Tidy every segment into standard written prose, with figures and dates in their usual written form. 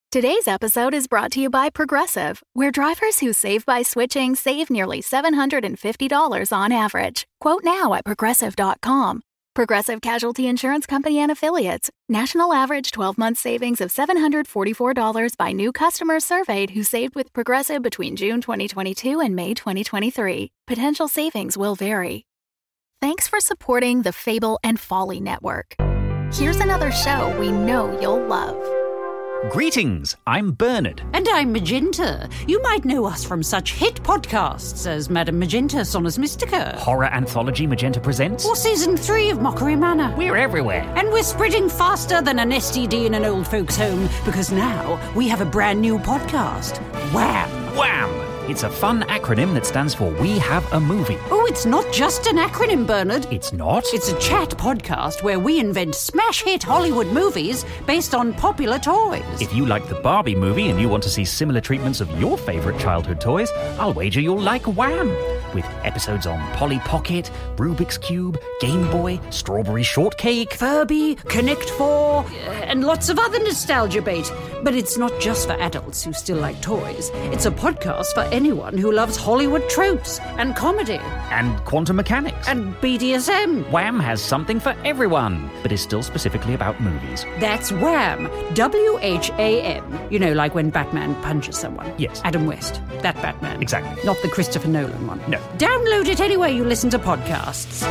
Today's episode is brought to you by Progressive, where drivers who save by switching save nearly $750 on average. Quote now at Progressive.com. Progressive Casualty Insurance Company and Affiliates. National average 12-month savings of $744 by new customers surveyed who saved with Progressive between June 2022 and May 2023. Potential savings will vary. Thanks for supporting the Fable and Folly Network. Here's another show we know you'll love. Greetings, I'm Bernard. And I'm Magenta. You might know us from such hit podcasts as Madame Magenta Sonus Mystica. Horror anthology Magenta Presents. Or Season 3 of Mockery Manor. We're everywhere. And we're spreading faster than an STD in an old folks' home because now we have a brand new podcast. Wham! Wham! It's a fun acronym that stands for We Have a Movie. Oh, it's not just an acronym, Bernard. It's not? It's a chat podcast where we invent smash hit Hollywood movies based on popular toys. If you like the Barbie movie and you want to see similar treatments of your favourite childhood toys, I'll wager you'll like Wham! With episodes on Polly Pocket, Rubik's Cube, Game Boy, Strawberry Shortcake, Furby, Connect 4, and lots of other nostalgia bait. But it's not just for adults who still like toys. It's a podcast for anyone who loves Hollywood tropes and comedy. And quantum mechanics. And BDSM. Wham has something for everyone, but is still specifically about movies. That's Wham! W-H-A-M. You know, like when Batman punches someone. Yes. Adam West. That Batman. Exactly. Not the Christopher Nolan one. No. Download it anywhere you listen to podcasts.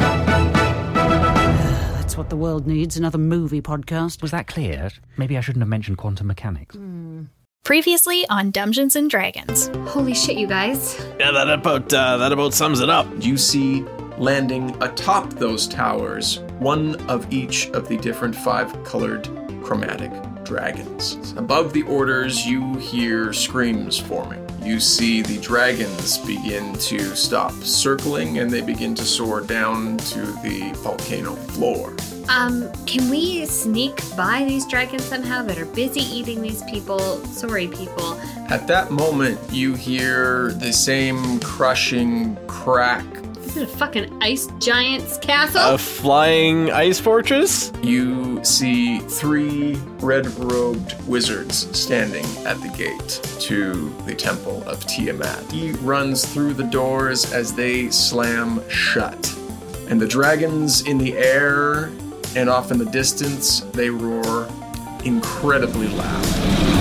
That's what the world needs, another movie podcast. Was that clear? Maybe I shouldn't have mentioned quantum mechanics. Previously on Dungeons & Dragons. Holy shit, you guys. Yeah, that about sums it up. You see landing atop those towers one of each of the different 5-colored chromatic dragons. Above the orders, you hear screams forming. You see the dragons begin to stop circling and they begin to soar down to the volcano floor. Can we sneak by these dragons somehow that are busy eating these people? Sorry, people. At that moment, you hear the same crushing crack. Is it a fucking ice giant's castle? A flying ice fortress? You see 3 red-robed wizards standing at the gate to the temple of Tiamat. He runs through the doors as they slam shut. And the dragons in the air and off in the distance, they roar incredibly loud.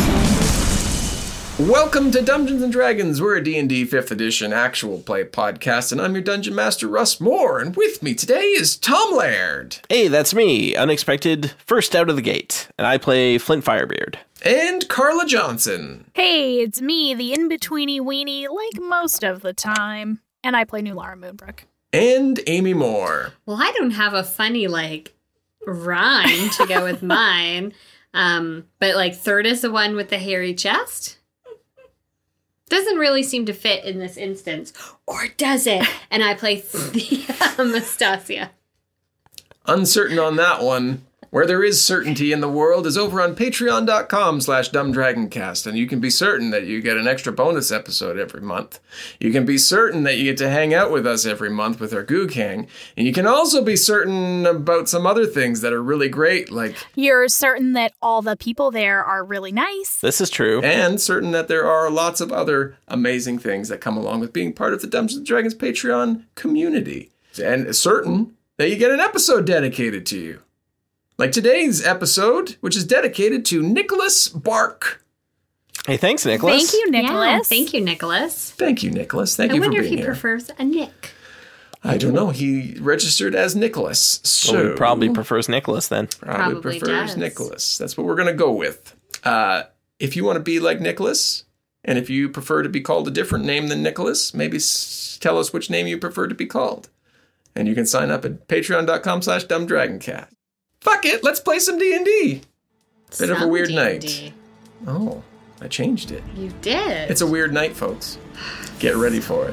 Welcome to Dungeons & Dragons. We're a D&D 5th edition actual play podcast, and I'm your Dungeon Master, Russ Moore, and with me today is Tom Laird. Hey, that's me, unexpected, first out of the gate, and I play Flint Firebeard. And Carla Johnson. Hey, it's me, the in-betweeny weenie, like most of the time, and I play New Lara Moonbrook. And Amy Moore. Well, I don't have a funny, rhyme to go with mine, but, third is the one with the hairy chest? Doesn't really seem to fit in this instance. Or does it? And I play Anastasia. Uncertain on that one. Where there is certainty in the world is over on patreon.com/dumbdragoncast, and you can be certain that you get an extra bonus episode every month. You can be certain that you get to hang out with us every month with our Goog Hang, and you can also be certain about some other things that are really great, like... You're certain that all the people there are really nice. This is true. And certain that there are lots of other amazing things that come along with being part of the Dungeons & Dragons Patreon community. And certain that you get an episode dedicated to you. Like today's episode, which is dedicated to Nicholas Bark. Hey, thanks, Nicholas. Thank you, Nicholas. Yeah, thank you, Nicholas. Thank you, Nicholas. Thank you for being here. I wonder if he prefers a Nick. I don't know. He registered as Nicholas, so... Well, he probably prefers Nicholas, then. Probably prefers does. Nicholas. That's what we're going to go with. If you want to be like Nicholas, and if you prefer to be called a different name than Nicholas, maybe tell us which name you prefer to be called. And you can sign up at patreon.com/dumbdragoncast. Fuck it, let's play some D&D. Bit of a weird night. Oh, I changed it. You did. It's a weird night, folks. Get ready for it.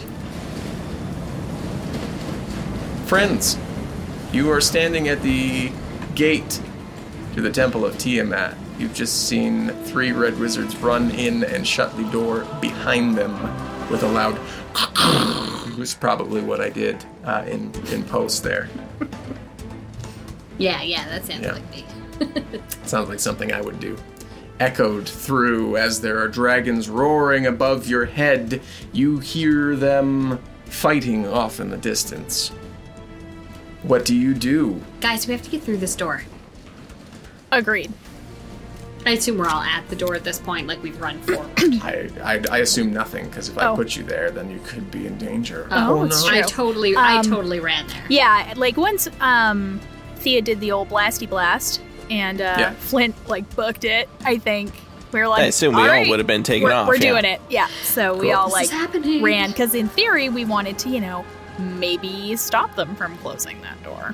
Friends, you are standing at the gate to the Temple of Tiamat. You've just seen 3 red wizards run in and shut the door behind them with a loud... It was probably what I did in post there. Yeah, that sounds like me. Sounds like something I would do. echoed through as there are dragons roaring above your head. You hear them fighting off in the distance. What do you do? Guys, we have to get through this door. Agreed. I assume we're all at the door at this point, like we've run forward. I assume nothing, because if I put you there, then you could be in danger. Oh, it's true. I totally ran there. Yeah, like once Thea did the old blasty blast and Flint like booked it, I think we were like, I assume we all would have been taken off. We're doing it. Yeah. So we all like happening. ran because in theory we wanted to, maybe stop them from closing that door.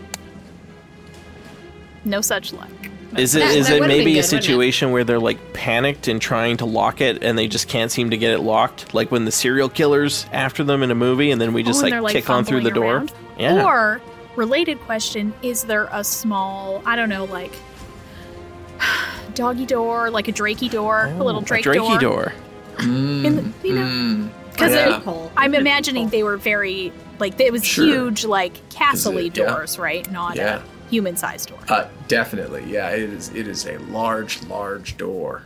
No such luck. Is it maybe a situation where they're like panicked and trying to lock it and they just can't seem to get it locked? Like when the serial killer's after them in a movie and then we just like kick on through the door? Around? Yeah. Or, related question, is there a small, I don't know, like doggy door, like a drakey door, a little drake door? A drakey door. Because I'm imagining they were very, like, it was huge, like, castle-y doors, right? Not a human-sized door. Definitely, yeah. It is a large door.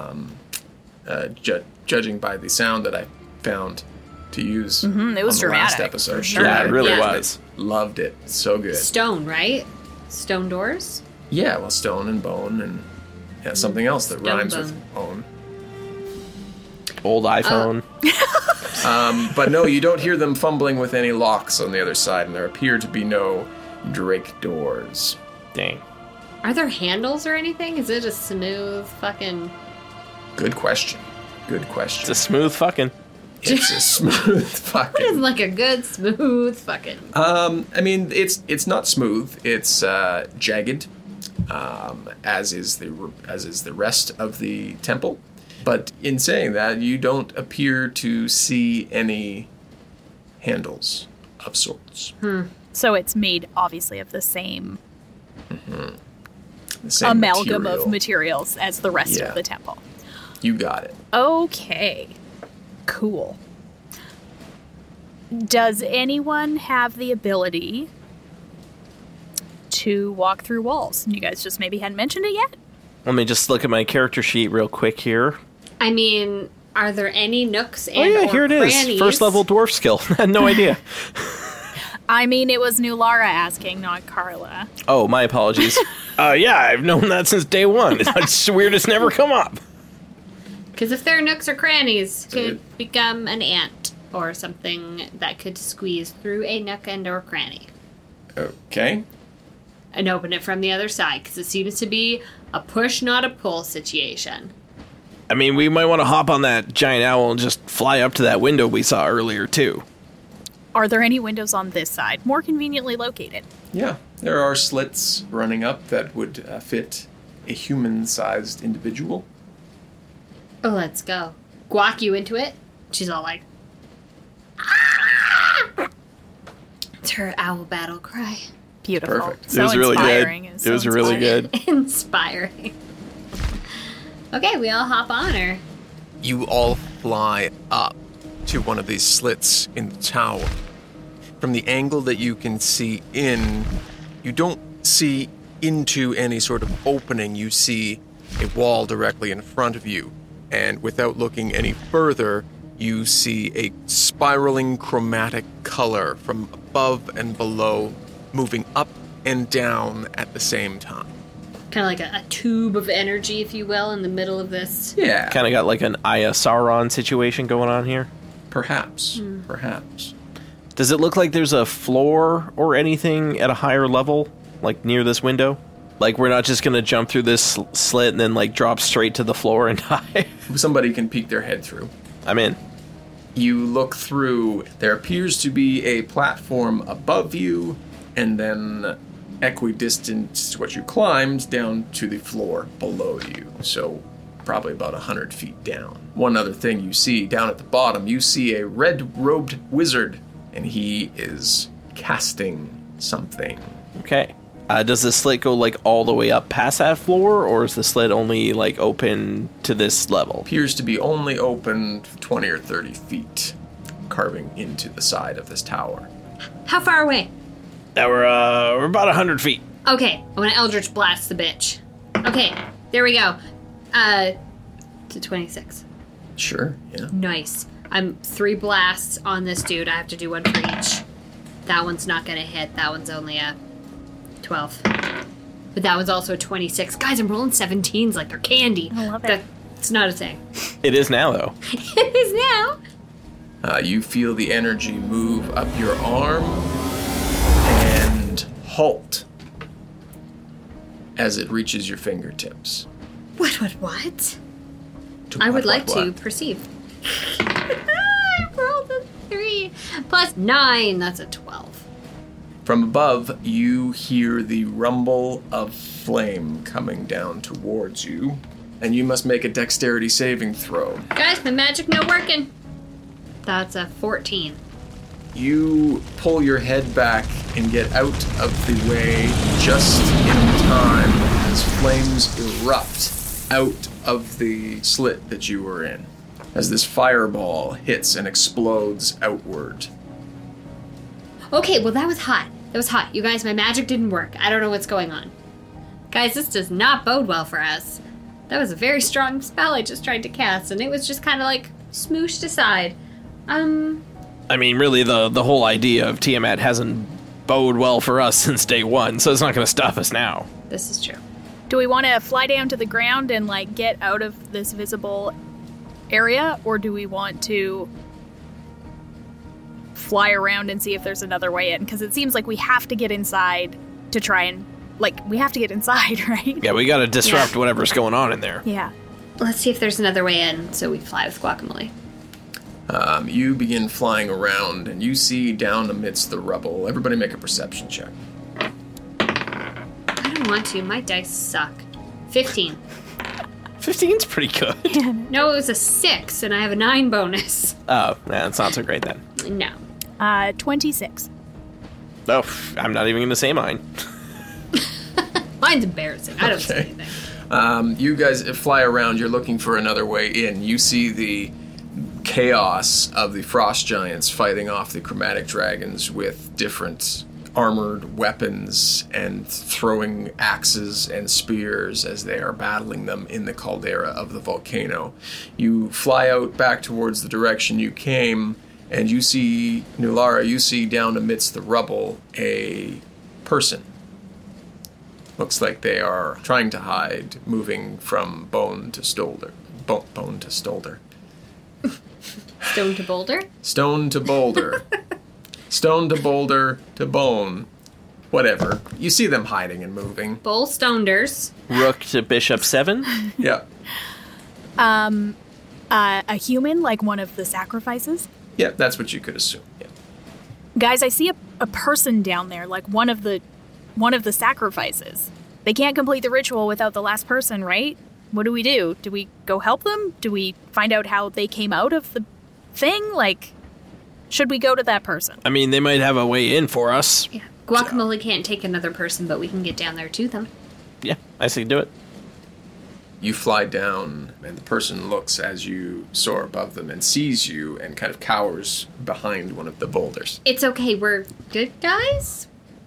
Judging by the sound that I found to use it was on the dramatic, last episode. sure. Yeah, it really was. Loved it. So good. Stone, right? Stone doors? Yeah, well, stone and bone and something else that rhymes with bone. Old iPhone. But no, you don't hear them fumbling with any locks on the other side, and there appear to be no Drake doors. Dang. Are there handles or anything? Is it a smooth fucking... Good question. It's a smooth fucking. It's a smooth fucking. What is like a good smooth fucking? I mean, it's not smooth. It's jagged, as is the rest of the temple. But in saying that, you don't appear to see any handles of sorts. So it's made, obviously, of the same, The same amalgam material. of materials as the rest of the temple. You got it. Okay. Cool. Does anyone have the ability to walk through walls? You guys just maybe hadn't mentioned it yet? Let me just look at my character sheet real quick here. I mean, are there any nooks and Here it crannies? is. First level dwarf skill. I had no idea. I mean, it was New Lara asking, not Carla. Oh, my apologies. Yeah, I've known that since day one. It's weird it's never come up. Because if there are nooks or crannies, could become an ant or something that could squeeze through a nook and or cranny. Okay. And open it from the other side, because it seems to be a push, not a pull situation. I mean, we might want to hop on that giant owl and just fly up to that window we saw earlier, too. Are there any windows on this side, more conveniently located? Yeah, there are slits running up that would fit a human-sized individual. Oh, let's go. Guac you into it. She's all like, ah! It's her owl battle cry. Beautiful. Perfect. So It was really inspiring. good. It was really good. Inspiring. Okay, we all hop on her. You all fly up to one of these slits in the tower. From the angle that you can see in, you don't see into any sort of opening. You see a wall directly in front of you. And without looking any further, you see a spiraling chromatic color from above and below, moving up and down at the same time. Kind of like a tube of energy, if you will, in the middle of this. Yeah. Kind of got like an Aya Sauron situation going on here. Perhaps. Perhaps. Does it look like there's a floor or anything at a higher level, like near this window? Like we're not just going to jump through this slit and then like drop straight to the floor and die? Somebody can peek their head through. I'm in. You look through. There appears to be a platform above you, and then equidistant to what you climbed down to the floor below you. So probably about 100 feet down. One other thing you see down at the bottom, you see a red-robed wizard, and he is casting something. Okay. Does the slit go like all the way up past that floor, or is the slit only like open to this level? Appears to be only open 20 or 30 feet, carving into the side of this tower. How far away? We're about 100 feet. Okay, I want to Eldritch Blast the bitch. Okay, there we go. To 26. Sure, yeah. Nice. I'm 3 blasts on this dude. I have to do 1 for each. That one's not going to hit. That one's only a 12. But that one's also a 26. Guys, I'm rolling 17s like they're candy. I love it. It's not a thing. It is now, though. It is now. You feel the energy move up your arm and halt as it reaches your fingertips. What? I would like to perceive. I rolled a 3 plus 9. That's a 12. From above, you hear the rumble of flame coming down towards you, and you must make a dexterity saving throw. Guys, my magic not working. That's a 14. You pull your head back and get out of the way just in time as flames erupt out of the slit that you were in, as this fireball hits and explodes outward. Okay, well that was hot. That was hot. You guys, my magic didn't work. I don't know what's going on. Guys, this does not bode well for us. That was a very strong spell I just tried to cast, and it was just kind of like smooshed aside. I mean, really, the whole idea of Tiamat hasn't bode well for us since day one, so it's not going to stop us now. This is true. Do we want to fly down to the ground and, like, get out of this visible area, or do we want to fly around and see if there's another way in? Because it seems like we have to get inside to try and, like, we have to get inside, right? Yeah, we got to disrupt whatever's going on in there. Yeah. Let's see if there's another way in, so we fly with Guacamole. You begin flying around, and you see down amidst the rubble. Everybody make a perception check. I don't want to. My dice suck. 15. 15's pretty good. No, it was a 6, and I have a 9 bonus. Oh, man, it's not so great then. No. 26. Oh, I'm not even going to say mine. Mine's embarrassing. I don't say anything. You guys fly around. You're looking for another way in. You see the chaos of the frost giants fighting off the chromatic dragons with different armored weapons and throwing axes and spears as they are battling them in the caldera of the volcano. You fly out back towards the direction you came, and you see, Nulara, you see down amidst the rubble a person. Looks like they are trying to hide, moving from bone to stolder. Bone to stolder. Stone to boulder? Stone to boulder. Stone to boulder to bone. Whatever. You see them hiding and moving. Bull stoneders. Rook to bishop 7. Yeah. A human, like one of the sacrifices? Yeah, that's what you could assume. Yeah. Guys, I see a person down there, like one of the sacrifices. They can't complete the ritual without the last person, right? What do? Do we go help them? Do we find out how they came out of the thing? Like, should we go to that person? I mean, they might have a way in for us. Yeah. Guacamole can't take another person, but we can get down there to them. Yeah, I say do it. You fly down, and the person looks as you soar above them and sees you and kind of cowers behind one of the boulders. It's okay. We're good guys?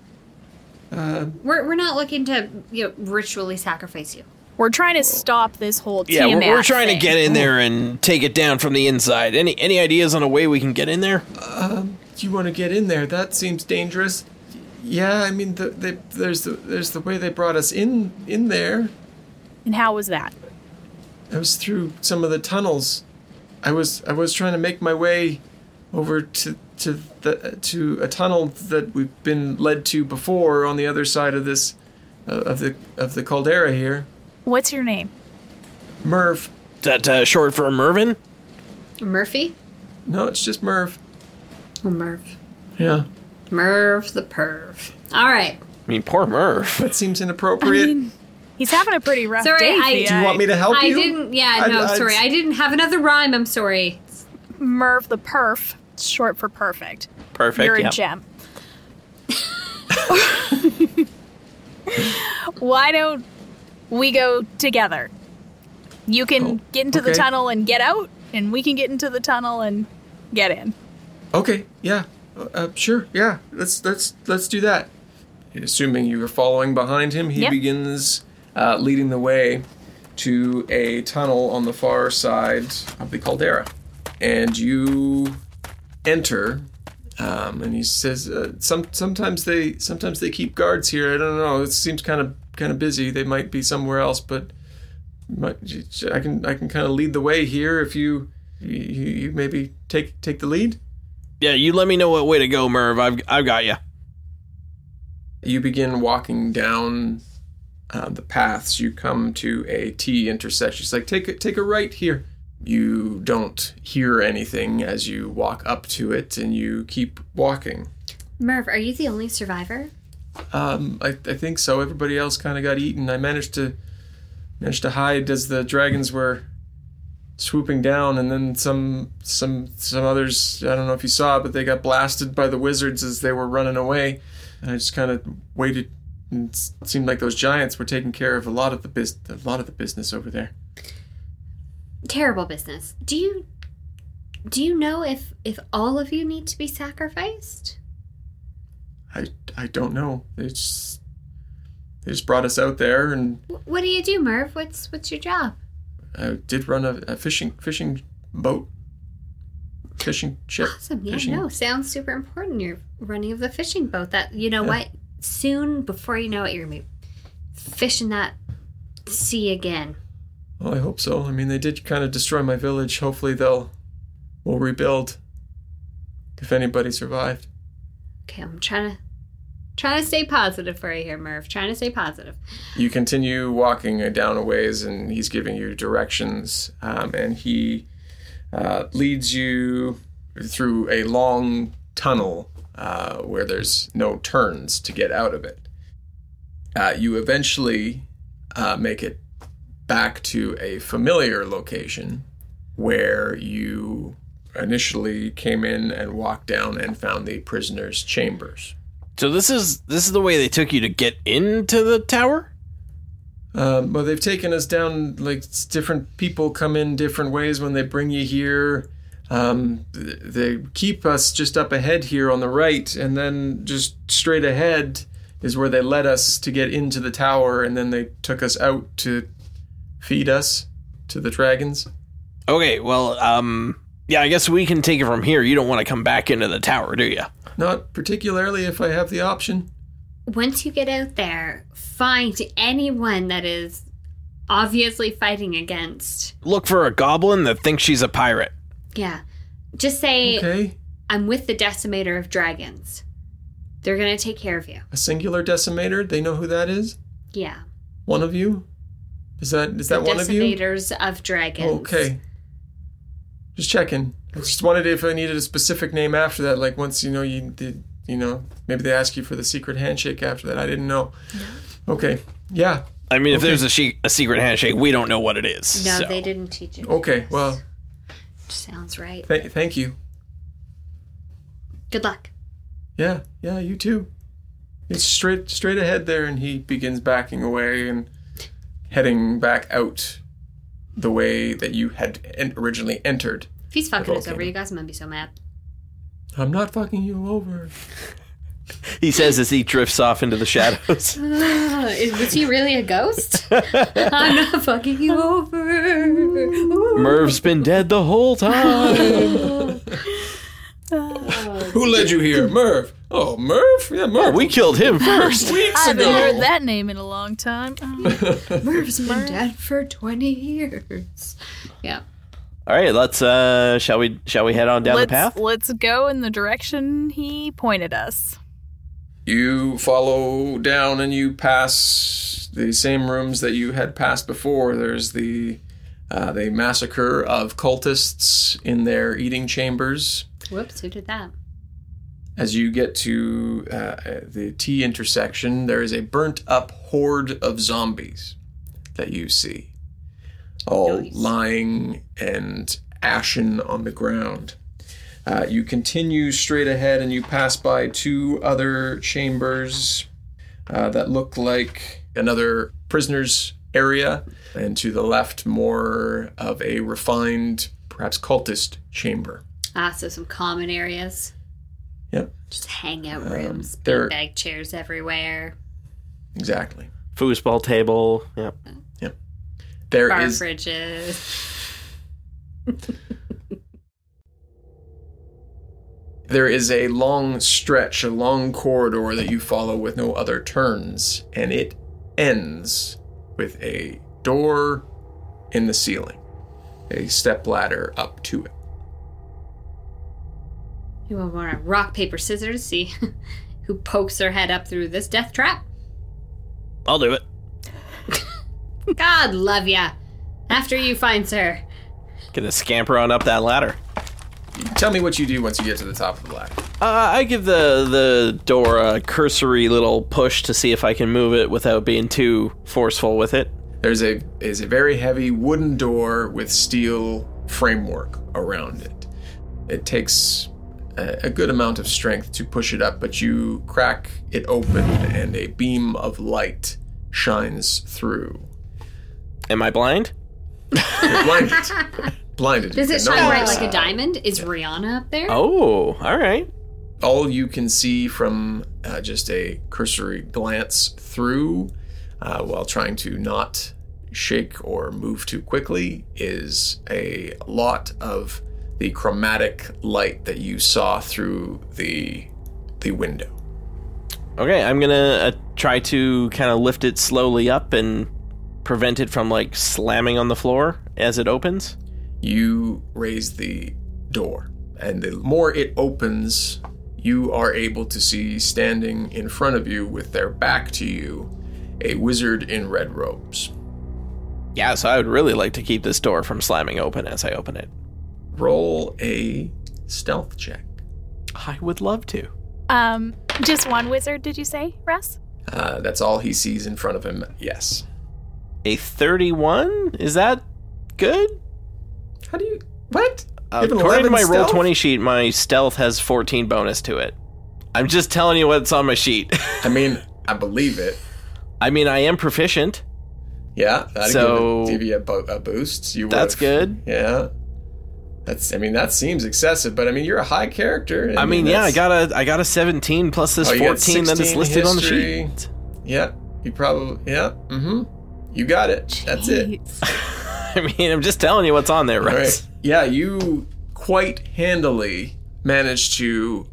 We're not looking to ritually sacrifice you. We're trying to stop this whole Yeah, Tiamat we're trying thing. to get in there and take it down from the inside. Any ideas on a way we can get in there? Do you want to get in there? That seems dangerous. Yeah, I mean, there's the way they brought us in there. And how was that? I was through some of the tunnels. I was trying to make my way over to a tunnel that we've been led to before on the other side of this of the caldera here. What's your name? Merv. Is that short for Mervin? Murphy? No, it's just Merv. Oh, Merv. Yeah. Merv the perv. All right. I mean, poor Merv. That seems inappropriate. He's having a pretty rough Sorry, day. Do you want me to help you? I didn't. Yeah, no, sorry. I didn't have another rhyme. I'm sorry. Merv the perf. It's short for perfect. Perfect. You're yeah. a gem. Why don't we go together? You can get into the tunnel and get out, and we can get into the tunnel and get in. Okay. Yeah. Sure. Yeah. Let's do that. Assuming you are following behind him, he begins leading the way. to a tunnel on the far side of the caldera. And you enter, and he says, sometimes they keep guards here. I don't know. It seems kind of busy. They might be somewhere else, but I can kind of lead the way here if you maybe take the lead. Yeah, you let me know what way to go, Merv. I've got you. You begin walking down the paths. You come to a T intersection. It's like, take a right here. You don't hear anything as you walk up to it, and you keep walking. Merv, are you the only survivor? I think so. Everybody else kind of got eaten. I managed to hide as the dragons were swooping down, and then some others, I don't know if you saw it, but they got blasted by the wizards as they were running away. And I just kind of waited, and it seemed like those giants were taking care of a lot of the business over there. Terrible business. Do you know if all of you need to be sacrificed? I don't know. They just brought us out there, and what do you do, Merv? What's your job? I did run a fishing boat, fishing ship. Awesome. Yeah, sounds super important. You're running of the fishing boat. That what? Soon, before you know it, you're gonna be fishing that sea again. Well, I hope so. I mean, they did kind of destroy my village. Hopefully we'll rebuild. If anybody survived. Okay, I'm trying to stay positive for you here, Merv. Trying to stay positive. You continue walking down a ways, and he's giving you directions, and he leads you through a long tunnel where there's no turns to get out of it. You eventually make it back to a familiar location where you initially came in and walked down and found the prisoners' chambers. So this is the way they took you to get into the tower? Well, they've taken us down, like, different people come in different ways when they bring you here. They keep us just up ahead here on the right, and then just straight ahead is where they led us to get into the tower, and then they took us out to feed us to the dragons. Okay, well, yeah, I guess we can take it from here. You don't want to come back into the tower, do you? Not particularly if I have the option. Once you get out there, find anyone that is obviously fighting against. Look for a goblin that thinks she's a pirate. Yeah. Just say, okay. I'm with the Decimator of Dragons. They're going to take care of you. A singular Decimator? They know who that is? Yeah. One of you? Is that one of you? Decimators of Dragons. Okay. Just checking. I just wondered if I needed a specific name after that. Like once, you did, maybe they ask you for the secret handshake after that. I didn't know. No. Okay. Yeah. I mean, if there's a secret handshake, we don't know what it is. No, so. They didn't teach it. Okay, well. Sounds right. Thank you. Good luck. Yeah, you too. It's straight ahead there, and he begins backing away and heading back out the way that you had originally entered. If he's fucking us over, you guys might be so mad. I'm not fucking you over. He says as he drifts off into the shadows. Was he really a ghost? I'm not fucking you over. Merv's been dead the whole time. Who led you here? Merv. Oh, Merv? Yeah, Merv. We killed him first. Weeks ago. I haven't heard that name in a long time. Merv's been dead for 20 years. Yeah. All right, let's shall we head on down the path? Let's go in the direction he pointed us. You follow down and you pass the same rooms that you had passed before. There's the massacre of cultists in their eating chambers. Whoops, who did that? As you get to the T intersection, there is a burnt-up horde of zombies that you see, all lying and ashen on the ground. You continue straight ahead and you pass by two other chambers that look like another prisoner's area, and to the left, more of a refined, perhaps cultist chamber. So some common areas. Yep. Just hangout rooms, bag chairs everywhere. Exactly. Foosball table. Yep. There Bar is fridges. There is a long stretch, a long corridor that you follow with no other turns, and it ends with a door in the ceiling, a stepladder up to it. You want to rock, paper, scissors, see who pokes their head up through this death trap? I'll do it. God love ya. After you find sir. Gonna scamper on up that ladder. Tell me what you do once you get to the top of the ladder. I give the door a cursory little push to see if I can move it without being too forceful with it. There's a very heavy wooden door with steel framework around it. It takes a good amount of strength to push it up, but you crack it open and a beam of light shines through. Am I blind? You're blinded. Blinded. Does it No shine bright lights. like a diamond? Is Rihanna up there? Oh, all right. All you can see from just a cursory glance through while trying to not shake or move too quickly is a lot of the chromatic light that you saw through the window. Okay, I'm gonna try to kind of lift it slowly up and prevent it from like slamming on the floor as it opens. You raise the door, and the more it opens, you are able to see standing in front of you with their back to you, a wizard in red robes. Yeah, so I would really like to keep this door from slamming open as I open it. Roll a stealth check. I would love to. Just one wizard, did you say, Russ? That's all he sees in front of him, yes. A 31? Is that good? How do you... What? You have an According to 11 my stealth? Roll20 sheet, my stealth has 14 bonus to it. I'm just telling you what's on my sheet. I mean, I believe it. I mean, I am proficient. Yeah, that'd So- give you a boost. You That's would've- good. Yeah. That seems excessive, but I mean, you're a high character. I mean, yeah, I got a 17 plus this Oh, you got 14 that is 16 listed on the history. sheet. Yeah, you probably... Yeah, mm-hmm. You got it. That's it. Jeez. I mean, I'm just telling you what's on there, All right? right. Yeah, you quite handily managed to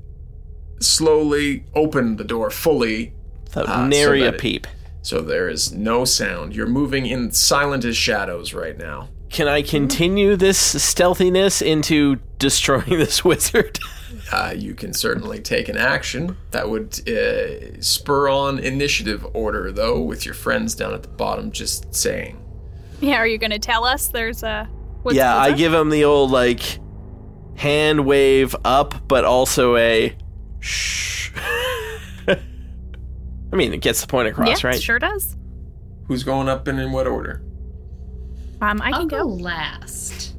slowly open the door fully. Without nary so a that peep. So there is no sound. You're moving in silent as shadows right now. Can I continue this stealthiness into destroying this wizard? You can certainly take an action. That would spur on initiative order, though, with your friends down at the bottom just saying. Yeah, are you going to tell us there's a... what's I up? give him the old, like, hand wave up, but also a shh. I mean, it gets the point across, Yeah, right? sure does. Who's going up and in what order? I I'll can go go. last.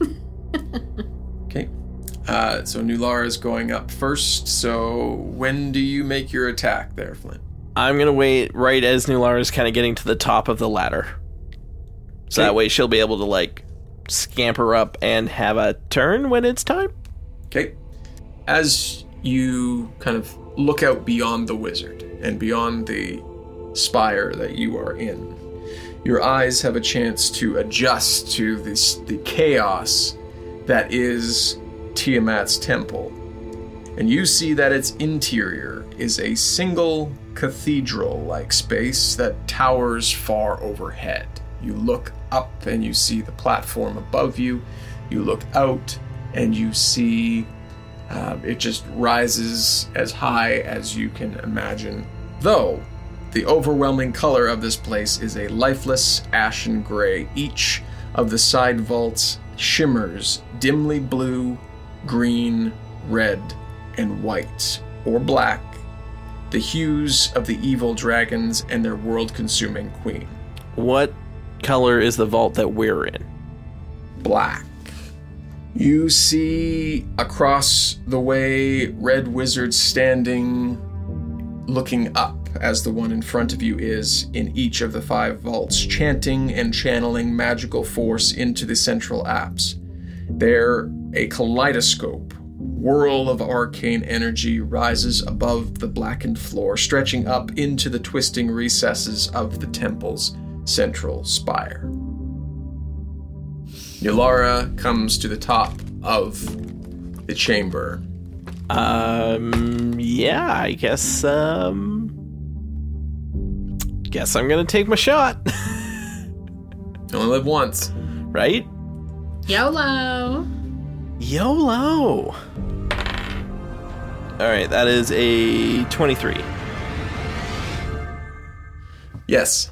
Okay. So Nulara's going up first. So when do you make your attack there, Flint? I'm going to wait right as Nulara's kind of getting to the top of the ladder. So Okay. that way she'll be able to, like, scamper up and have a turn when it's time. Okay. As you kind of look out beyond the wizard and beyond the spire that you are in, your eyes have a chance to adjust to the chaos that is Tiamat's temple. And you see that its interior is a single cathedral-like space that towers far overhead. You look up and you see the platform above you. You look out and you see it just rises as high as you can imagine. Though, the overwhelming color of this place is a lifeless ashen gray. Each of the side vaults shimmers dimly blue, green, red, and white, or black, the hues of the evil dragons and their world-consuming queen. What color is the vault that we're in? Black. You see across the way red wizards standing, looking up as the one in front of you is in each of the 5 vaults, chanting and channeling magical force into the central apse. There, a kaleidoscope whirl of arcane energy rises above the blackened floor, stretching up into the twisting recesses of the temple's central spire. Nulara comes to the top of the chamber. Yeah, I guess, guess I'm gonna take my shot. You only live once. Right? YOLO. YOLO. Alright, that is a 23. Yes.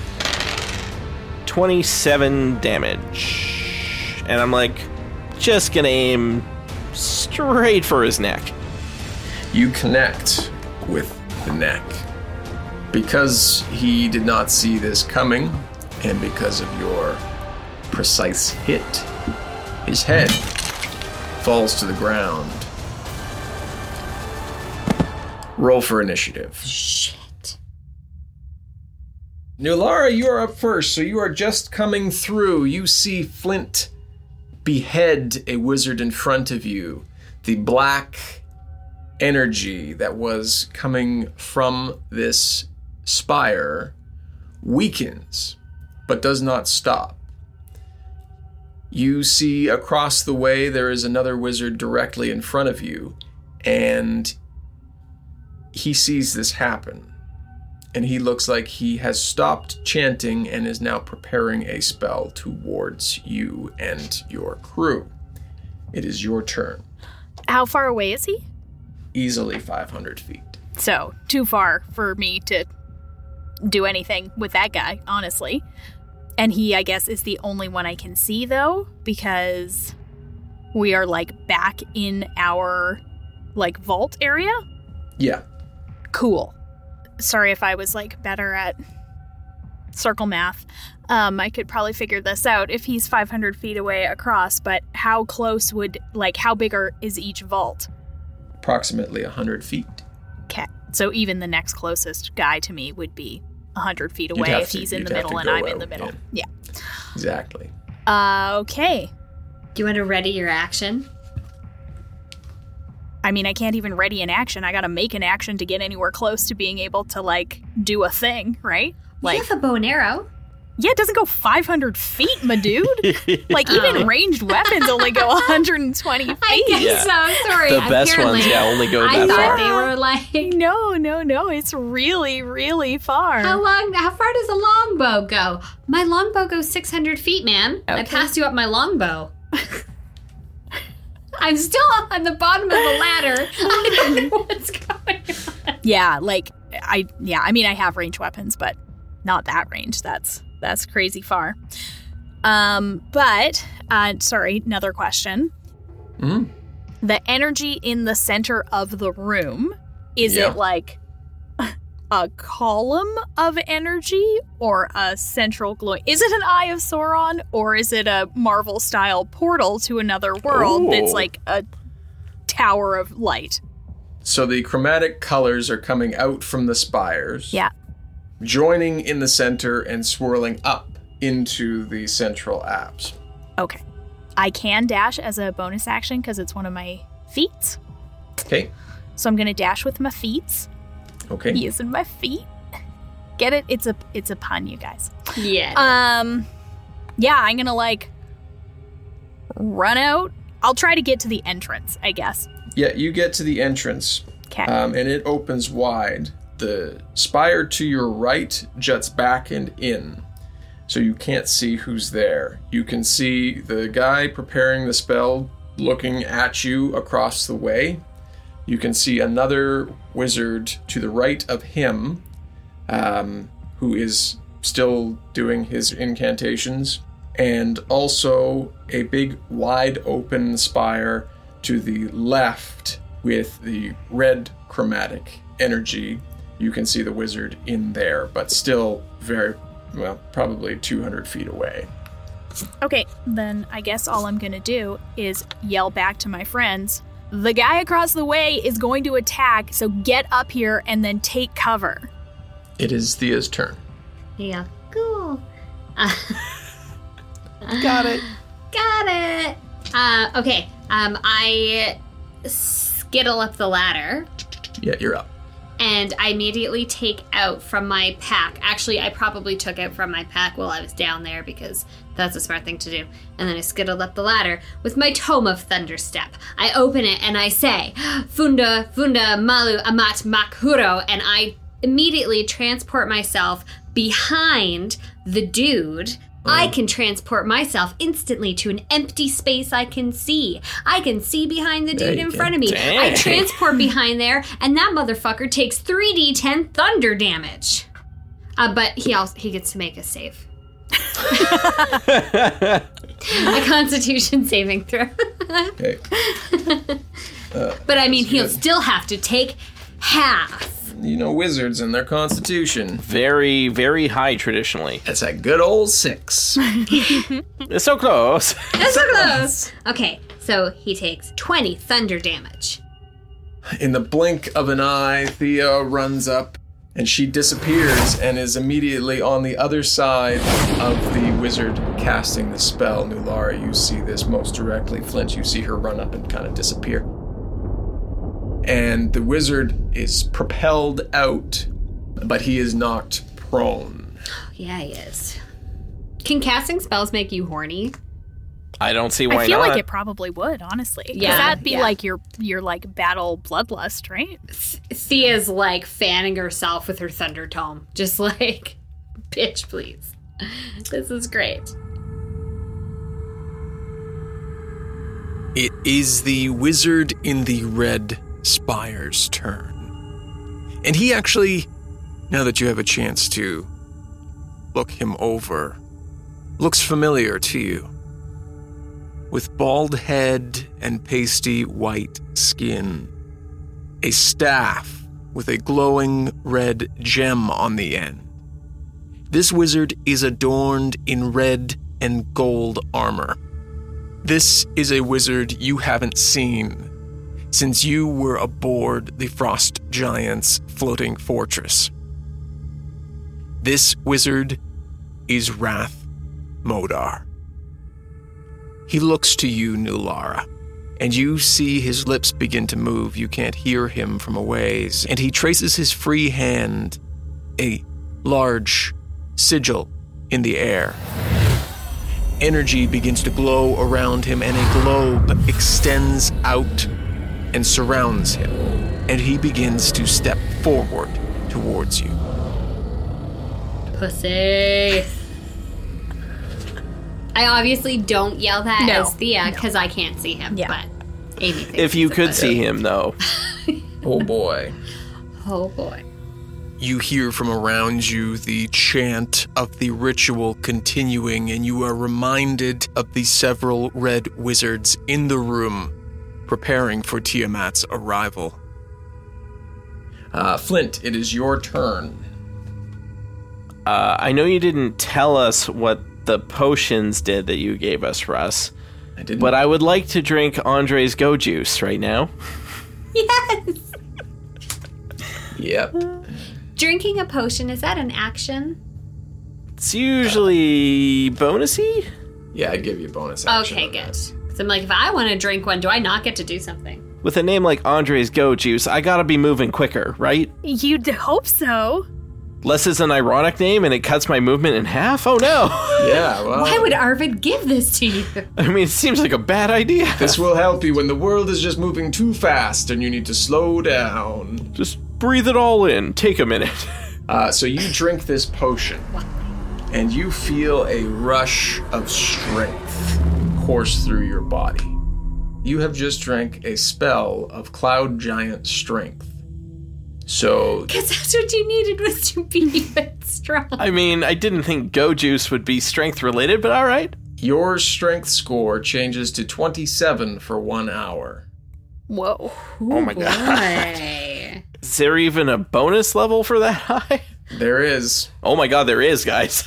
27 damage. And I'm like, just gonna aim straight for his neck. You connect with the neck. Because he did not see this coming, and because of your precise hit, his head falls to the ground. Roll for initiative. Shit. Nulara, you are up first, so you are just coming through. You see Flint behead a wizard in front of you. The black energy that was coming from this spire weakens, but does not stop. You see across the way there is another wizard directly in front of you, and he sees this happen. And he looks like he has stopped chanting and is now preparing a spell towards you and your crew. It is your turn. How far away is he? Easily 500 feet. So, too far for me to do anything with that guy, honestly. And he, I guess, is the only one I can see, though, because we are, like, back in our, like, vault area? Yeah. Cool. Sorry if I was, like, better at circle math. I could probably figure this out if he's 500 feet away across, but how close would, like, how big is each vault? Approximately 100 feet. Okay. So even the next closest guy to me would be 100 feet away if he's in the middle and I'm in the middle. Yeah. Exactly. Okay. Do you want to ready your action? I mean, I can't even ready an action. I gotta make an action to get anywhere close to being able to, like, do a thing, right? Like, You have a bow and arrow. yeah, it doesn't go 500 feet, my dude. Like, even ranged weapons only go 120 feet. I guess so. Sorry. The best Apparently, ones, only go I that thought far. they were like. No. It's really, really far. How far does a longbow go? My longbow goes 600 feet, man. I Okay. passed you up my longbow. I'm still up on the bottom of the ladder. I don't know what's going on. Yeah, like, I mean, I have ranged weapons, but not that range. That's crazy far. But, sorry, another question. Mm-hmm. The energy in the center of the room, is Yeah. it like a column of energy or a central glowing? Is it an Eye of Sauron, or is it a Marvel-style portal to another world Ooh. that's like a tower of light? So the chromatic colors are coming out from the spires. Yeah. Joining in the center and swirling up into the central apse. Okay. I can dash as a bonus action because it's one of my feats. Okay. So I'm going to dash with my feats. Okay. Using my feet. Get it? It's a pun, you guys. Yeah. Yeah, I'm going to, like, run out. I'll try to get to the entrance, I guess. Yeah, you get to the entrance. Okay. And it opens wide. The spire to your right juts back and in, so you can't see who's there. You can see the guy preparing the spell looking at you across the way. You can see another wizard to the right of him, who is still doing his incantations, and also a big wide open spire to the left with the red chromatic energy. You can see the wizard in there, but still very, well, probably 200 feet away. Okay, then I guess all I'm going to do is yell back to my friends, the guy across the way is going to attack, so get up here and then take cover. It is Thea's turn. Yeah. Cool. Got it. Got it. Okay. I skittle up the ladder. Yeah, you're up. and I immediately take out from my pack. Actually, I probably took out from my pack while I was down there because that's a smart thing to do. And then I skittled up the ladder with my Tome of Thunderstep. I open it and I say, Funda, Funda, Malu, Amat, Makhuro, and I immediately transport myself behind the dude. I can transport myself instantly to an empty space I can see. I can see behind the dude in front of me. Dang. I transport behind there, and that motherfucker takes 3d10 thunder damage. But he gets to make a save. A Constitution saving throw. Okay. But I mean, he'll still have to take half. You know, wizards and their constitution. Very, very high traditionally. That's a good old 6. It's so close. That's so close. Okay, so he takes 20 thunder damage. In the blink of an eye, Thea runs up and she disappears and is immediately on the other side of the wizard casting the spell. Nulara, you see this most directly. Flint, you see her run up and kind of disappear. And the wizard is propelled out, but he is knocked prone. Yeah, he is. Can casting spells make you horny? I don't see why not. I feel like it probably would, honestly. Yeah, That'd be yeah. like your like battle bloodlust, right? Thea's like fanning herself with her thunder tome. Just like, bitch, please. This is great. It is the wizard in the red spire's turn. And he actually, now that you have a chance to look him over, looks familiar to you. With bald head and pasty white skin, a staff with a glowing red gem on the end. This wizard is adorned in red and gold armor. This is a wizard you haven't seen since you were aboard the Frost Giant's floating fortress. This wizard is Wrath Modar. He looks to you, Nulara, and you see his lips begin to move. You can't hear him from a ways, and he traces his free hand, a large sigil in the air. Energy begins to glow around him, and a globe extends out and surrounds him, and he begins to step forward towards you. Pussy. I obviously don't yell that No. as Thea because I can't see him. Yeah. But Amy thinks If you he's a could pussy. see him, though. Oh boy. Oh boy. You hear from around you the chant of the ritual continuing, and you are reminded of the several red wizards in the room preparing for Tiamat's arrival. Flint, it is your turn. I know you didn't tell us what the potions did that you gave us, Russ, I didn't. but I would like to drink Andre's Go Juice right now. Yes. Yep. Drinking a potion, is that an action? It's usually bonusy? Yeah, I'd give you a bonus action. Okay, on good. this. So I'm like, if I want to drink one, do I not get to do something? With a name like Andre's Go Juice, I gotta be moving quicker, right? You'd hope so. Less is an ironic name and it cuts my movement in half? Oh no! Yeah, well. Why would Arvid give this to you? I mean, it seems like a bad idea. This will help you when the world is just moving too fast and you need to slow down. Just breathe it all in. Take a minute. So you drink this potion, and you feel a rush of strength course through your body. You have just drank a spell of Cloud Giant Strength. So, Because that's what you needed was to be even strong. I mean, I didn't think Go Juice would be strength related, but alright. your strength score changes to 27 for 1 hour. Whoa. Oh my god. Boy. Is there even a bonus level for that high? There is. Oh my god, there is, guys.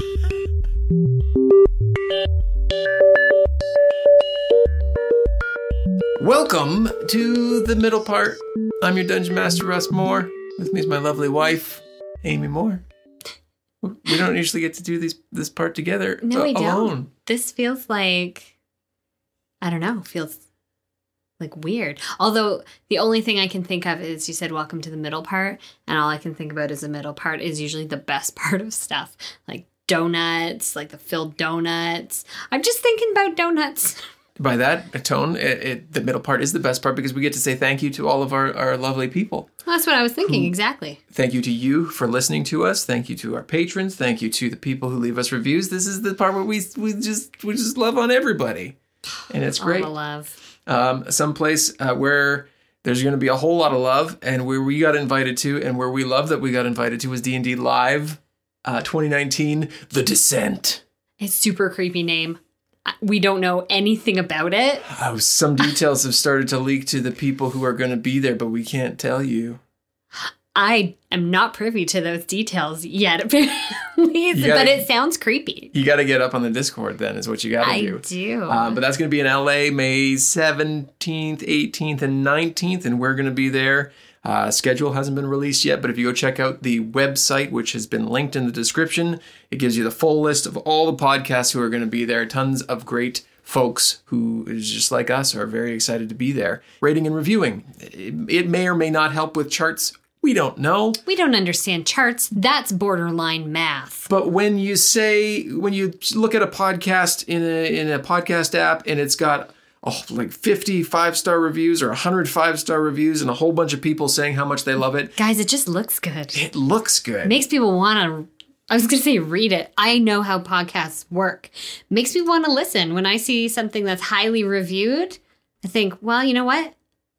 Welcome to the middle part. I'm your Dungeon Master, Russ Moore. With me is my lovely wife, Amy Moore. We don't usually get to do this part together No, we alone. don't. This feels like, I don't know, feels Like, weird. Although, the only thing I can think of is you said welcome to the middle part, and all I can think about is the middle part is usually the best part of stuff. Like donuts, like the filled donuts. I'm just thinking about donuts. By that tone, the middle part is the best part because we get to say thank you to all of our lovely people. Well, that's what I was thinking, exactly. Thank you to you for listening to us. Thank you to our patrons. Thank you to the people who leave us reviews. This is the part where we just love on everybody. And it's great. All the love. Someplace where there's going to be a whole lot of love, and where we got invited to, and where we love that we got invited to was D&D Live 2019, The Descent. It's super creepy name. We don't know anything about it. Some details have started to leak to the people who are going to be there, but we can't tell you. I am not privy to those details yet, apparently, but it sounds creepy. You got to get up on the Discord then, is what you got to do. I do. But that's going to be in LA, May 17th, 18th, and 19th, and we're going to be there. Schedule hasn't been released yet, but if you go check out the website, which has been linked in the description, it gives you the full list of all the podcasts who are going to be there. Tons of great folks who, just like us, are very excited to be there. Rating and reviewing. It may or may not help with charts. We don't know. We don't understand charts. That's borderline math. But when you look at a podcast in a podcast app and it's got like 50 5-star reviews or 100 5-star reviews and a whole bunch of people saying how much they love it. Guys, it just looks good. It looks good. Makes people want to, I was going to say read it. I know how podcasts work. Makes me want to listen. When I see something that's highly reviewed, I think, well, you know what?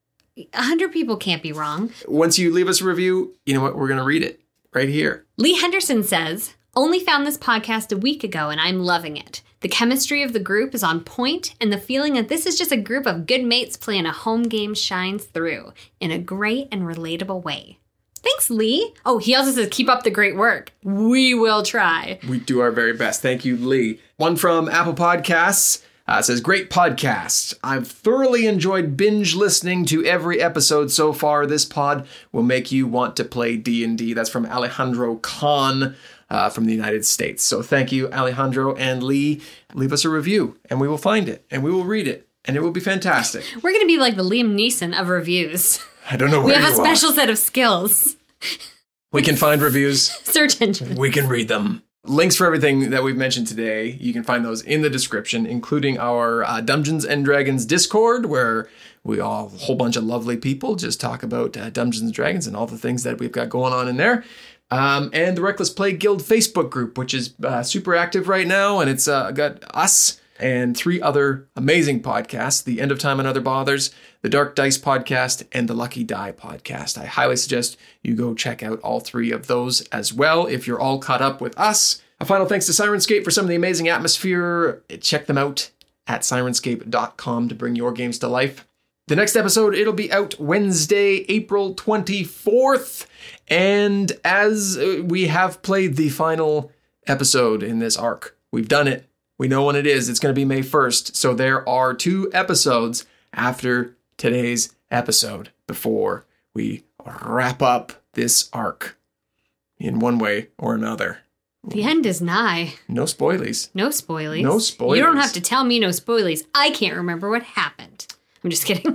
100 people can't be wrong. Once you leave us a review, you know what? We're going to read it right here. Lee Henderson says, only found this podcast a week ago and I'm loving it. The chemistry of the group is on point, and the feeling that this is just a group of good mates playing a home game shines through in a great and relatable way. Thanks, Lee. Oh, he also says, keep up the great work. We will try. We do our very best. Thank you, Lee. One from Apple Podcasts says, great podcast. I've thoroughly enjoyed binge listening to every episode so far. This pod will make you want to play D&D. That's from Alejandro Khan. From the United States. So thank you, Alejandro and Lee. Leave us a review, and we will find it, and we will read it, and it will be fantastic. We're going to be like the Liam Neeson of reviews. I don't know where we have a special set of skills. We can find reviews. Search engines. We can read them. Links for everything that we've mentioned today, you can find those in the description, including our Dungeons & Dragons Discord, where a whole bunch of lovely people just talk about Dungeons & Dragons and all the things that we've got going on in there. And the Reckless Play Guild Facebook group, which is super active right now. And it's got us and 3 other amazing podcasts, The End of Time and Other Bothers, the Dark Dice podcast, and the Lucky Die podcast. I highly suggest you go check out all 3 of those as well if you're all caught up with us. A final thanks to Sirenscape for some of the amazing atmosphere. Check them out at Sirenscape.com to bring your games to life. The next episode, it'll be out Wednesday, April 24th. And as we have played the final episode in this arc, we've done it. We know when it is. It's going to be May 1st. So there are 2 episodes after today's episode before we wrap up this arc in one way or another. The end is nigh. No spoilies. No spoilies. No spoilies. You don't have to tell me no spoilies. I can't remember what happened. I'm just kidding.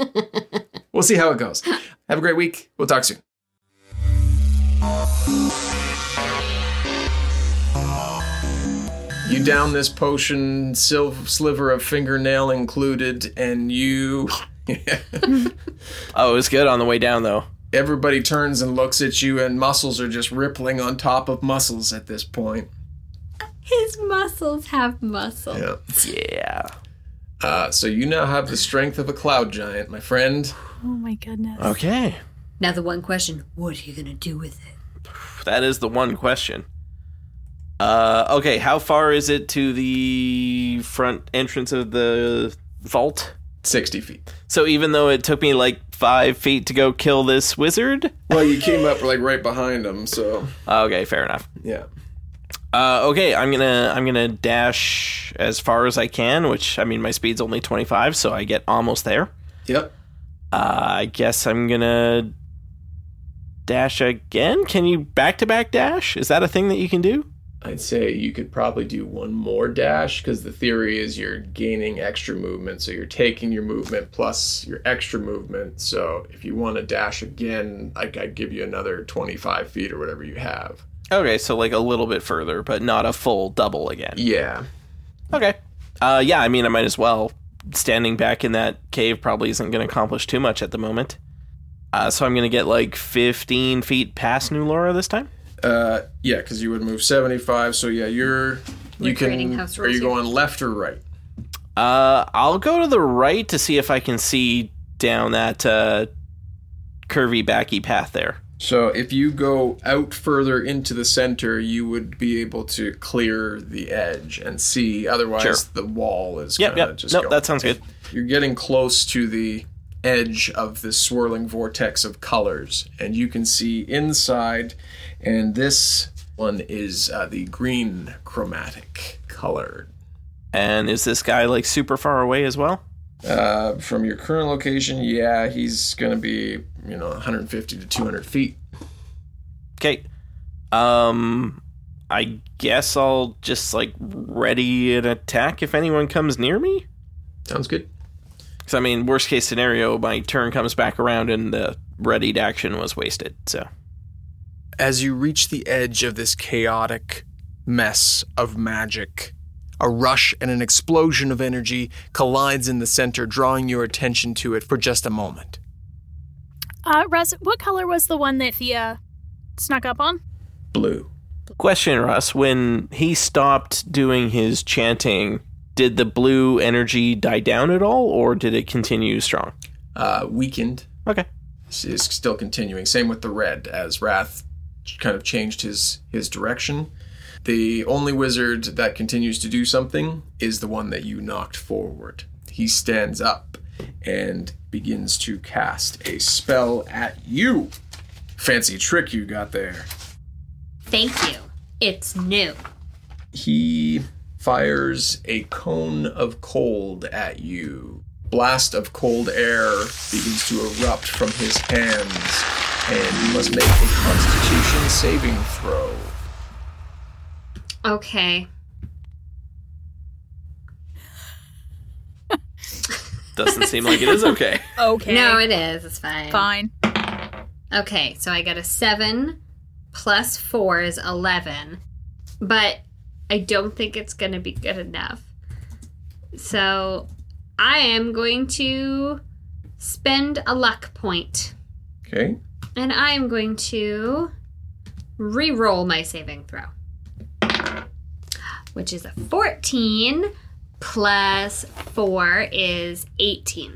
We'll see how it goes. Have a great week. We'll talk soon. You down this potion, sliver of fingernail included, and you... Oh, it was good on the way down, though. Everybody turns and looks at you, and muscles are just rippling on top of muscles at this point. His muscles have muscle. Yeah. So you now have the strength of a cloud giant, my friend. Oh my goodness. Okay. Now the one question, what are you going to do with it? That is the one question. Okay, how far is it to the front entrance of the vault? 60 feet. So even though it took me like 5 feet to go kill this wizard? Well, you came up like right behind him, so... Okay, fair enough. Yeah. Okay, I'm gonna dash as far as I can, which, I mean, my speed's only 25, so I get almost there. Yep. I guess I'm gonna dash again. Can you back-to-back dash? Is that a thing that you can do? I'd say you could probably do one more dash, because the theory is you're gaining extra movement. So you're taking your movement plus your extra movement. So if you want to dash again, I'd give you another 25 feet or whatever you have. Okay, so like a little bit further, but not a full double again. Yeah. Okay. Yeah, I mean, I might as well. Standing back in that cave probably isn't going to accomplish too much at the moment. So I'm going to get like 15 feet past New Laura this time? Yeah, because you would move 75. So yeah, you can. Are you going left or right? I'll go to the right to see if I can see down that curvy backy path there. So if you go out further into the center, you would be able to clear the edge and see. Otherwise, the wall is kind of just going. That sounds good. You're getting close to the edge of this swirling vortex of colors, and you can see inside, and this one is the green chromatic color. And is this guy like super far away as well? From your current location, yeah, he's going to be, 150 to 200 feet. Okay. I guess I'll just like ready an attack if anyone comes near me. Sounds good. Because, I mean, worst case scenario, my turn comes back around and the readied action was wasted, so. As you reach the edge of this chaotic mess of magic, a rush and an explosion of energy collides in the center, drawing your attention to it for just a moment. Russ, what color was the one that Thea snuck up on? Blue. Question, Russ, when he stopped doing his chanting, did the blue energy die down at all, or did it continue strong? Weakened. Okay. Is still continuing. Same with the red, as Wrath kind of changed his direction. The only wizard that continues to do something is the one that you knocked forward. He stands up and begins to cast a spell at you. Fancy trick you got there. Thank you. It's new. He fires a cone of cold at you. Blast of cold air begins to erupt from his hands, and you must make a Constitution saving throw. Okay. Doesn't seem like it is okay. Okay. No, it is. It's fine. Fine. Okay, so I got a 7 plus 4 is 11. But I don't think it's going to be good enough. So I am going to spend a luck point. Okay. And I am going to re-roll my saving throw. Which is a 14 plus 4 is 18.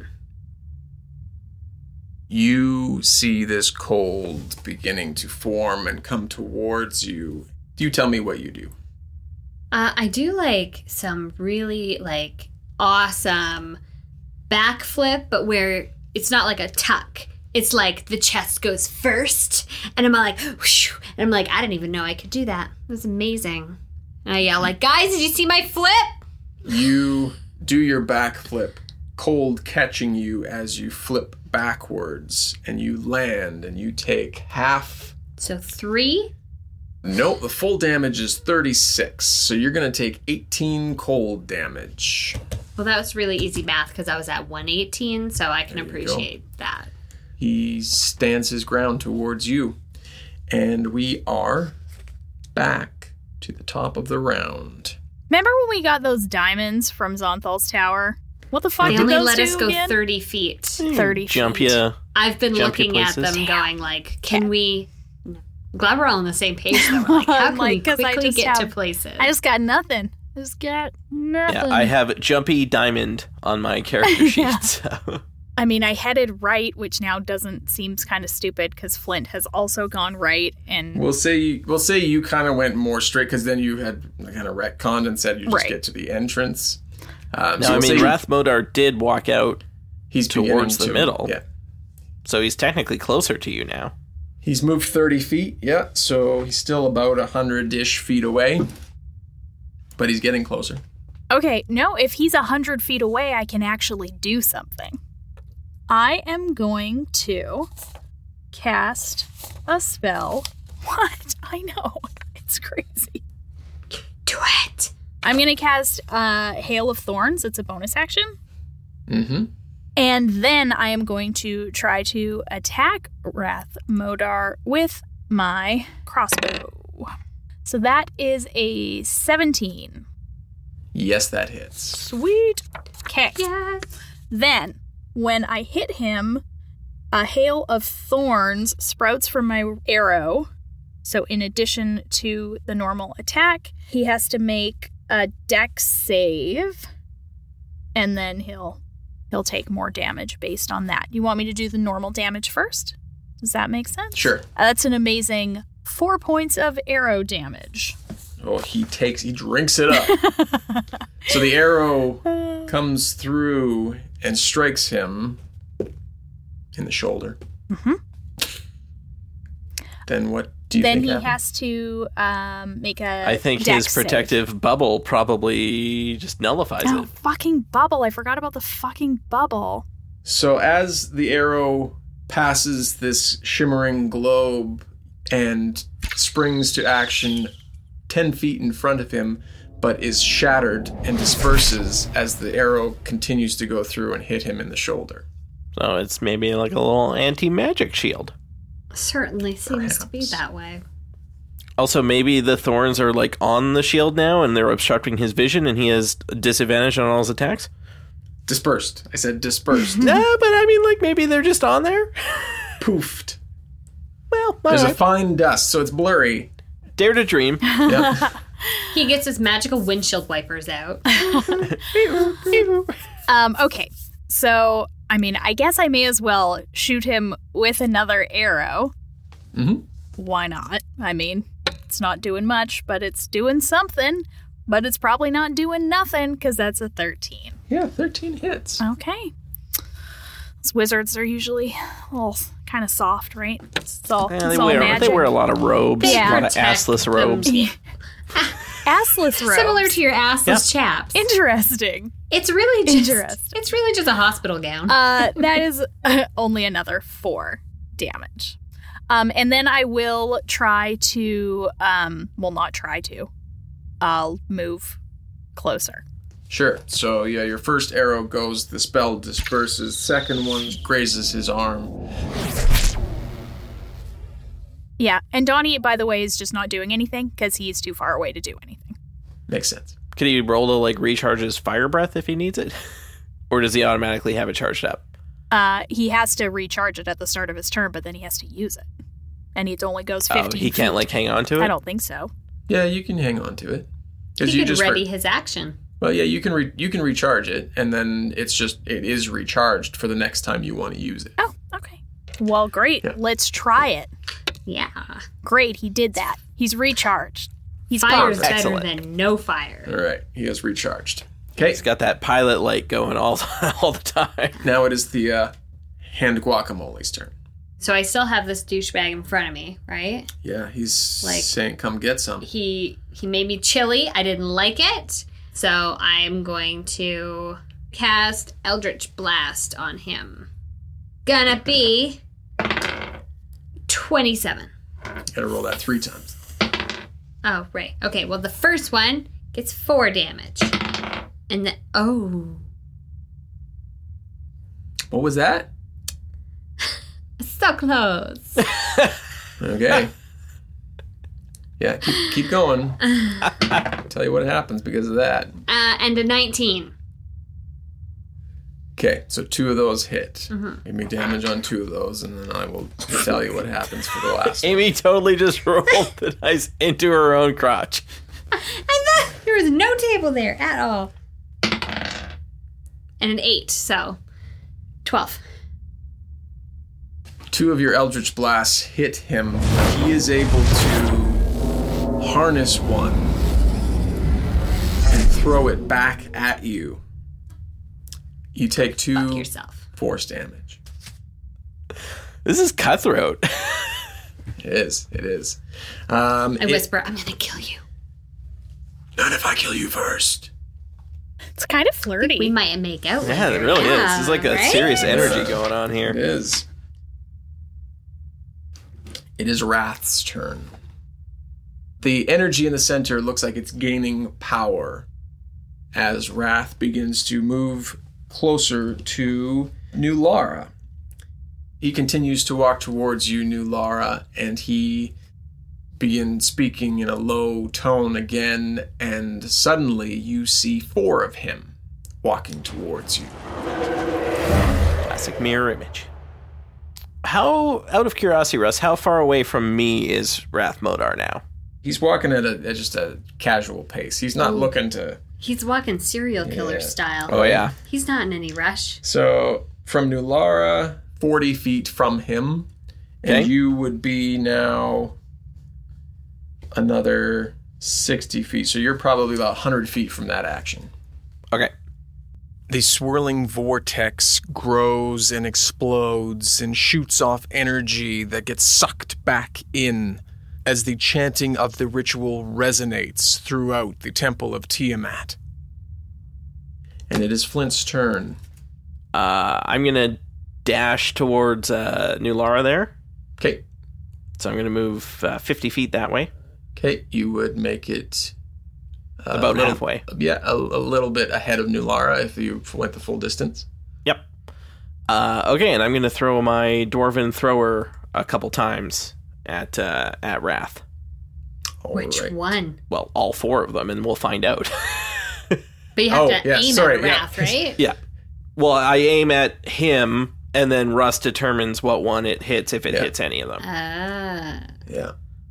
You see this cold beginning to form and come towards you. You tell me what you do. I do like some really like awesome backflip, but where it's not like a tuck. It's like the chest goes first, and I'm like, whoosh, and I'm like, I didn't even know I could do that. It was amazing. And I yell like, guys, did you see my flip? You do your backflip, cold catching you as you flip backwards, and you land, and you take half. So 3? Nope, the full damage is 36, so you're going to take 18 cold damage. Well, that was really easy math because I was at 118, so I can appreciate that. He stands his ground towards you, and we are back to the top of the round. Remember when we got those diamonds from Zonthal's tower? What the fuck They did only those let do us go again? 30 feet. 30 Jump feet. ya. I've been Jump your looking at places. them going like, can we... I'm glad we're all on the same page though. We're like, how can we Like, 'cause I quickly just get to have- places? I just got nothing. Yeah, I have Jumpy Diamond on my character sheet. So. I mean, I headed right, which now seems kind of stupid because Flint has also gone right, and We'll say you kind of went more straight, because then you had kind of retconned and said you just Right. get to the entrance. No, I mean, Rathmodar did walk out he's towards the beginning to- middle. Yeah. So he's technically closer to you now. He's moved 30 feet, yeah, so he's still about 100-ish feet away. But he's getting closer. okay, no, if he's 100 feet away, I can actually do something. I am going to cast a spell. What? I know. It's crazy. I'm going to cast Hail of Thorns. It's a bonus action. Mm-hmm. And then I am going to try to attack Wrath Modar with my crossbow. So that is a 17. Yes, that hits. Sweet. Okay. Yes. Then, when I hit him, a hail of thorns sprouts from my arrow. So in addition to the normal attack, he has to make a dex save. And then he'll take more damage based on that. You want me to do the normal damage first? Does that make sense? Sure. That's an amazing 4 points of arrow damage. Oh, he drinks it up. So the arrow comes through and strikes him in the shoulder. Mm-hmm. Then what do you then think he happened? has to make a I think dex his protective bubble probably just nullifies save. Oh, it. fucking bubble. I forgot about the fucking bubble. So as the arrow passes this shimmering globe and springs to action 10 feet in front of him, but is shattered and disperses as the arrow continues to go through and hit him in the shoulder. So it's maybe like a little anti-magic shield. Certainly seems to be Perhaps. that way. Also, maybe the thorns are like on the shield now and they're obstructing his vision and he has disadvantage on all his attacks. Dispersed. I said dispersed. Nah, but I mean, like, maybe they're just on there. Poofed. Well, There's alright. a fine dust, so it's blurry. Dare to dream. Yep. He gets his magical windshield wipers out. Okay. So, I mean, I guess I may as well shoot him with another arrow. Mm-hmm. Why not? I mean, it's not doing much, but it's doing something. But it's probably not doing nothing because that's a 13. Yeah, 13 hits. Okay. Those wizards are usually a little kind of soft, right? It's all, Yeah, it's they all wear magic. a lot of robes, Yeah. a lot of Protect assless them. robes. Assless robes. Similar to your assless chaps. Interesting. It's really just Interesting. It's really just a hospital gown. That is only another 4 damage. And then I will try to, not try to. I'll move closer. Sure. So, yeah, your first arrow goes, the spell disperses. Second one grazes his arm. Yeah, and Donnie, by the way, is just not doing anything because he's too far away to do anything. Makes sense. Could he roll to like recharge his fire breath if he needs it? Or does he automatically have it charged up? He has to recharge it at the start of his turn, but then he has to use it. And it only goes 15 Oh, he can't feet. like hang on to it? I don't think so. Yeah, you can hang on to it. he could ready his action. Well, yeah, you can recharge it, and then it is recharged for the next time you want to use it. Oh, okay. Well, great. Yeah. Let's try it. Yeah. Great, he did that. He's recharged. He's Fire's gone. better Excellent. than no fire. All right, he is recharged. Okay, He's got that pilot light going all the time. now it is the hand guacamole's turn. So I still have this douchebag in front of me, right? Yeah, he's Like- saying, "Come get some." He made me chilly. I didn't like it. So I'm going to cast Eldritch Blast on him. Gonna be 27. Gotta roll that 3 times. Oh, right. Okay, well, the first one gets 4 damage. And then, What was that? so close. Okay. Yeah, keep going. Tell you what happens because of that. And a 19. Okay, so 2 of those hit. Give me damage on 2 of those, and then I will tell you what happens for the last one. Amy totally just rolled the dice into her own crotch. I thought there was no table there at all. And an 8, so 12. 2 of your Eldritch Blasts hit him. He is able to harness one and throw it back at you. You take Fuck 2 yourself. force damage. This is cutthroat. It is. I whisper, I'm gonna kill you. Not if I kill you first. It's kind of flirty. We might make out later. Yeah, it really is. This is like a right? serious energy going on It here. is. It is Wrath's turn. The energy in the center looks like it's gaining power. as Wrath begins to move closer to New Lara. He continues to walk towards you, New Lara, and he begins speaking in a low tone again, and suddenly you see 4 of him walking towards you. Classic mirror image. How, out of curiosity, Russ, how far away from me is Wrath Modar now? He's walking at just a casual pace. He's not looking to... He's walking serial killer style. Oh, yeah. He's not in any rush. So, from New Lara, 40 feet from him, Okay. and you would be now another 60 feet. So you're probably about 100 feet from that action. Okay. The swirling vortex grows and explodes and shoots off energy that gets sucked back in as the chanting of the ritual resonates throughout the Temple of Tiamat. And it is Flint's turn. I'm going to dash towards New Lara there. Okay. So I'm going to move 50 feet that way. Okay, you would make it... About halfway. Yeah, a little bit ahead of New Lara if you went the full distance. Yep. Okay, and I'm going to throw my Dwarven Thrower a couple times at Wrath. Which one? Well, all 4 of them, and we'll find out. But you have to aim at Wrath, right? Yeah. Well, I aim at him, and then Russ determines what one it hits, if it hits any of them. Yeah.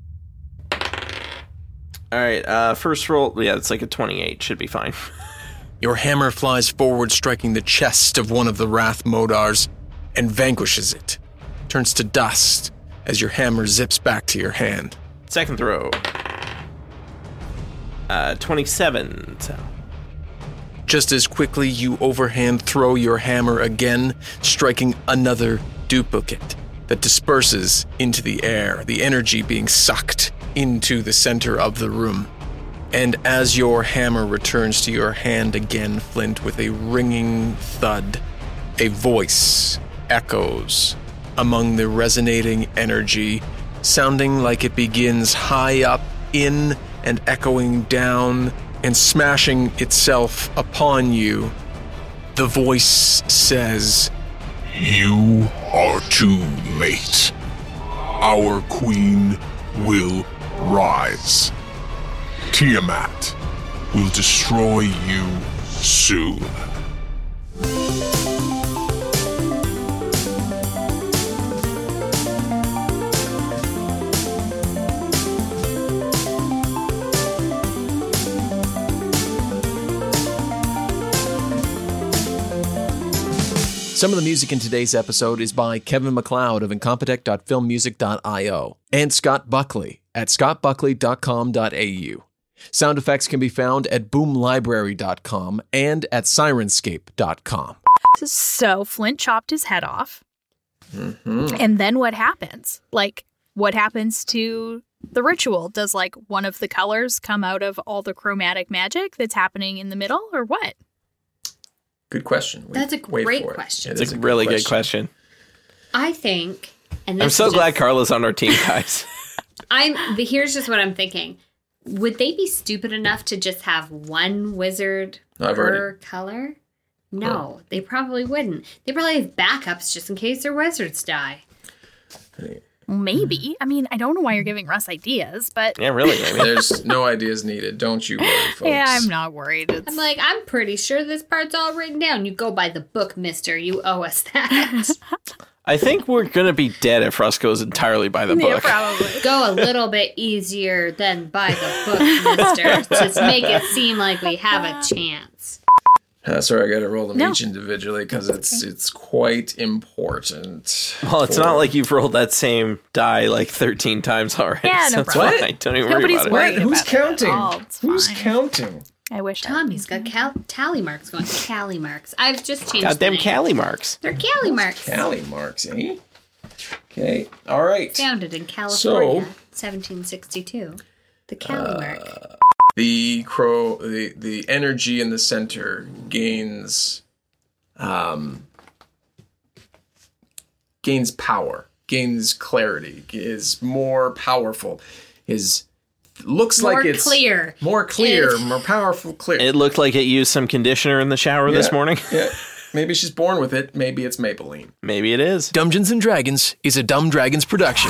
All right, first roll, it's like a 28, should be fine. Your hammer flies forward, striking the chest of one of the Wrath Modars, and vanquishes it. Turns to dust as your hammer zips back to your hand. Second throw. 27. So. Just as quickly, you overhand throw your hammer again, striking another duplicate that disperses into the air, the energy being sucked into the center of the room. And as your hammer returns to your hand again, Flint, with a ringing thud, a voice echoes among the resonating energy, sounding like it begins high up in and echoing down and smashing itself upon you. The voice says, "You are too late. Our queen will rise. Tiamat will destroy you soon." Some of the music in today's episode is by Kevin MacLeod of incompetech.filmmusic.io and Scott Buckley at scottbuckley.com.au. Sound effects can be found at boomlibrary.com and at sirenscape.com. So Flint chopped his head off. Mm-hmm. And then what happens? Like, what happens to the ritual? Does, like, one of the colors come out of all the chromatic magic that's happening in the middle, or what? Good question. That's a great question. It's a really good question. I think, and I'm so glad Carla's on our team, guys. Here's just what I'm thinking. Would they be stupid enough to just have one wizard per color? No, they probably wouldn't. They probably have backups just in case their wizards die. Maybe. I mean, I don't know why you're giving Russ ideas, but... Yeah, really. I mean, there's no ideas needed. Don't you worry, folks. Yeah, I'm not worried. I'm like, I'm pretty sure this part's all written down. You go by the book, mister. You owe us that. I think we're going to be dead if Russ goes entirely by the book. Yeah, probably. Go a little bit easier than by the book, mister. Just make it seem like we have a chance. Sorry, I got to roll them each individually because it's quite important. Well, it's not like you've rolled that same die like 13 times already. Yeah, no problem. Fine. Don't even worry about worried it. Who's about counting? It at all. It's Who's fine. counting? I wish Tommy's got tally marks going. Cali marks. I've just changed Goddamn the name. Cali marks. They're Cali marks. Cali marks, eh? Okay, all right. Founded in California, 1762. The Cali mark. The energy in the center gains power, gains clarity, is more powerful, is looks More like it's clear. more clear, more powerful, clear. It looked like it used some conditioner in the shower this morning. Yeah. Maybe she's born with it. Maybe it's Maybelline. Maybe it is. Dungeons & Dragons is a Dumb Dragons production.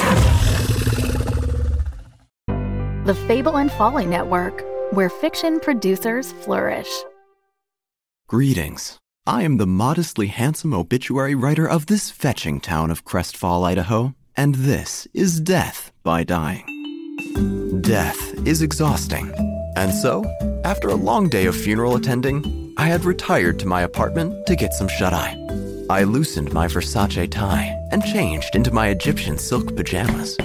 The Fable and Folly Network, where fiction producers flourish. Greetings. I am the modestly handsome obituary writer of this fetching town of Crestfall, Idaho, and this is Death by Dying. Death is exhausting, and so, after a long day of funeral attending, I had retired to my apartment to get some shut-eye. I loosened my Versace tie and changed into my Egyptian silk pajamas.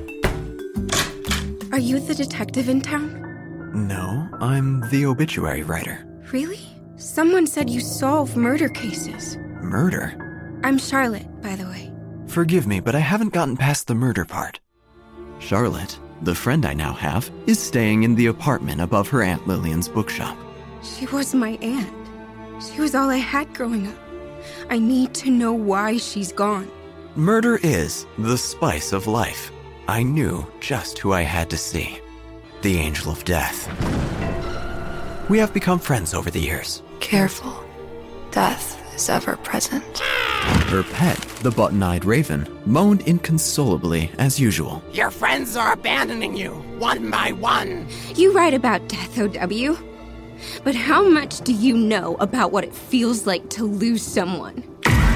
Are you the detective in town? No, I'm the obituary writer. Really? Someone said you solve murder cases. Murder? I'm Charlotte, by the way. Forgive me, but I haven't gotten past the murder part. Charlotte, the friend I now have, is staying in the apartment above her Aunt Lillian's bookshop. She was my aunt. She was all I had growing up. I need to know why she's gone. Murder is the spice of life. I knew just who I had to see. The Angel of Death. We have become friends over the years. Careful. Death is ever present. Her pet, the button-eyed raven, moaned inconsolably as usual. Your friends are abandoning you, one by one. You write about death, OW. But how much do you know about what it feels like to lose someone?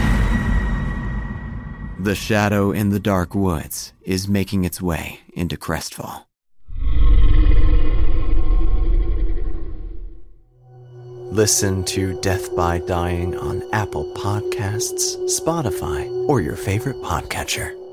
The shadow in the dark woods is making its way into Crestfall. Listen to Death by Dying on Apple Podcasts, Spotify, or your favorite podcatcher.